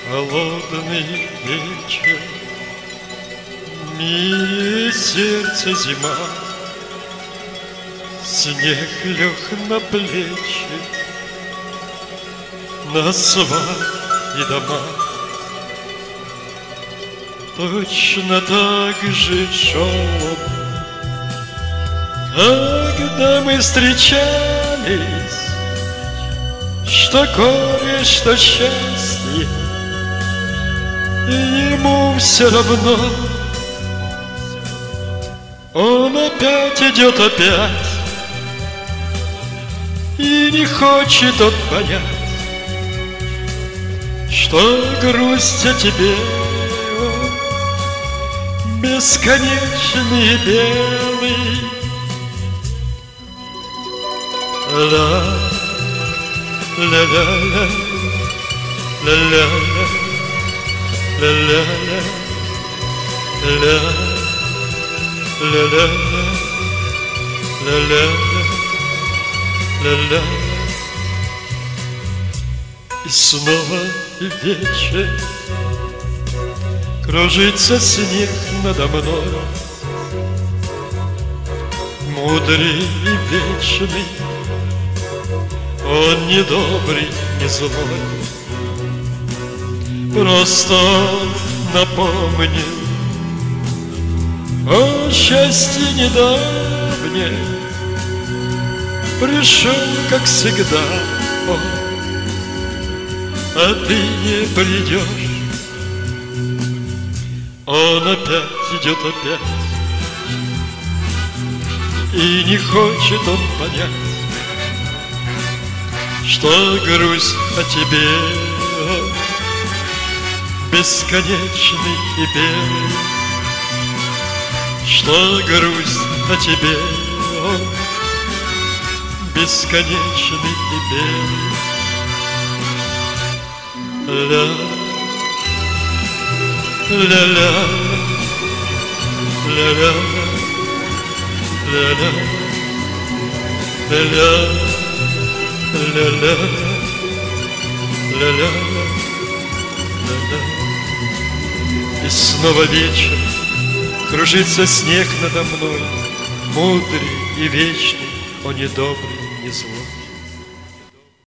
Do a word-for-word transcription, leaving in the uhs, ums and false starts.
Холодный вечер, милее сердце зима, снег лег на плечи, на сваи дома. Точно так же шел, когда мы встречались, что горе, что счастье, и ему все равно. Он опять идет опять, и не хочет он понять, что грусть о тебе бесконечный и белый. Ла, ла, ла, ла, ла, ла, ла, ла, ла, ла, ла, ла, ла, ла, ла. И снова вечер, кружится снег надо мной, мудрый и вечный, он не добрый, не злой, просто он напомнил о счастье недавнем. Пришел, как всегда, он, а ты не придешь. Он опять идет опять, и не хочет он понять, что грусть о тебе бесконечный и белый, что грусть о тебе бесконечный и белый. Ла, ла, ла, ла, ла, ла, ла, ла, ла, ла, ла, ла. И снова вечер, кружится снег надо мной, мудрый и вечный, он недобрый,